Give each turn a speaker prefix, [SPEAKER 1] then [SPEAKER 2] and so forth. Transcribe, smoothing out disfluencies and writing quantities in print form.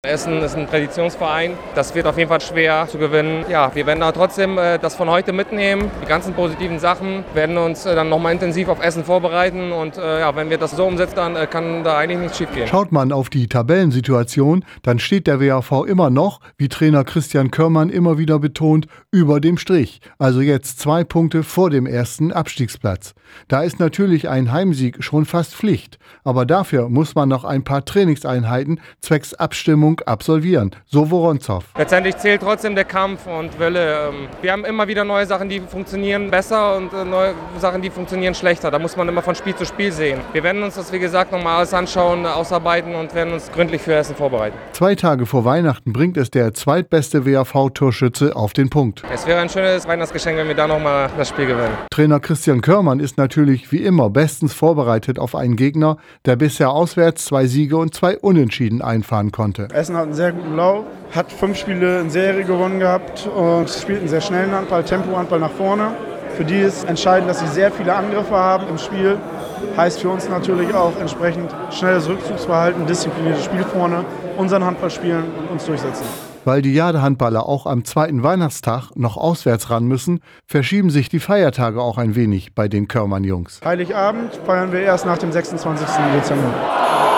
[SPEAKER 1] Essen ist ein Traditionsverein, das wird auf jeden Fall schwer zu gewinnen. Ja, wir werden da trotzdem das von heute mitnehmen, die ganzen positiven Sachen, werden uns dann nochmal intensiv auf Essen vorbereiten und ja, wenn wir das so umsetzen, dann kann da eigentlich nichts schief gehen.
[SPEAKER 2] Schaut man auf die Tabellensituation, dann steht der WHV immer noch, wie Trainer Christian Körmann immer wieder betont, über dem Strich. Also jetzt 2 Punkte vor dem ersten Abstiegsplatz. Da ist natürlich ein Heimsieg schon fast Pflicht, aber dafür muss man noch ein paar Trainingseinheiten zwecks Abstimmung absolvieren, so Woronzow.
[SPEAKER 1] Letztendlich zählt trotzdem der Kampf und Wille. Wir haben immer wieder neue Sachen, die funktionieren besser und neue Sachen, die funktionieren schlechter. Da muss man immer von Spiel zu Spiel sehen. Wir werden uns das, wie gesagt, nochmal alles anschauen, ausarbeiten und werden uns gründlich für Essen vorbereiten.
[SPEAKER 2] 2 Tage vor Weihnachten bringt es der zweitbeste WHV-Torschütze auf den Punkt.
[SPEAKER 1] Es wäre ein schönes Weihnachtsgeschenk, wenn wir da nochmal das Spiel gewinnen.
[SPEAKER 2] Trainer Christian Körmann ist natürlich wie immer bestens vorbereitet auf einen Gegner, der bisher auswärts 2 Siege und 2 Unentschieden einfahren konnte.
[SPEAKER 3] Essen hat einen sehr guten Lauf, hat 5 Spiele in Serie gewonnen gehabt und spielt einen sehr schnellen Handball, Tempo-Handball nach vorne. Für die ist entscheidend, dass sie sehr viele Angriffe haben im Spiel. Heißt für uns natürlich auch entsprechend schnelles Rückzugsverhalten, diszipliniertes Spiel vorne, unseren Handball spielen und uns durchsetzen.
[SPEAKER 2] Weil die Jade-Handballer auch am 2. Weihnachtstag noch auswärts ran müssen, verschieben sich die Feiertage auch ein wenig bei den Körmann-Jungs.
[SPEAKER 3] Heiligabend feiern wir erst nach dem 26. Dezember.